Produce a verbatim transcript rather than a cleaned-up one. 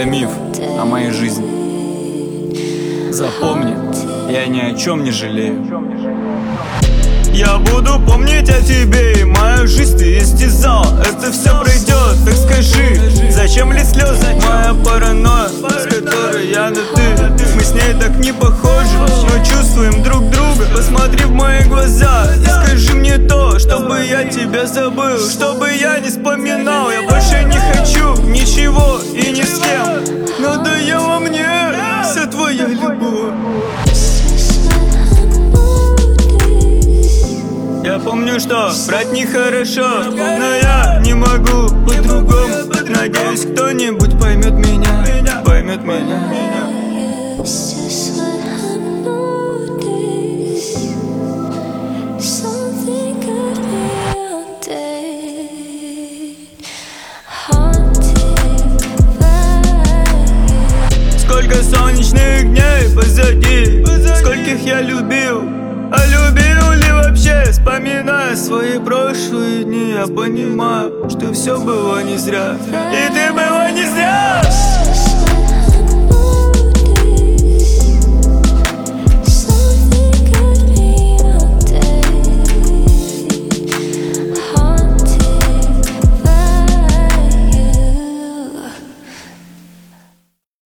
миф о моей жизни. Запомни, я ни о чем не жалею. Я буду помнить о тебе, и мою жизнь ты истязал. Это все пройдет, так скажи, зачем ли слезы? Моя паранойя, с которой я на ты. Мы с ней так не похожи, но чувствуем друг друга. Посмотри в мои глаза и скажи мне то, чтобы я тебя забыл, чтобы я не вспоминал. Я больше не хочу ничего и ни с кем. Надоела мне вся твоя любовь. Я помню, что брать нехорошо, но я не могу по-другому. Надеюсь, кто-нибудь поймет меня, поймет меня. Сколько солнечных дней позади, скольких я любил. А любил ли вообще, вспоминая свои прошлые дни, я понимаю, что все было не зря. И ты была не зря.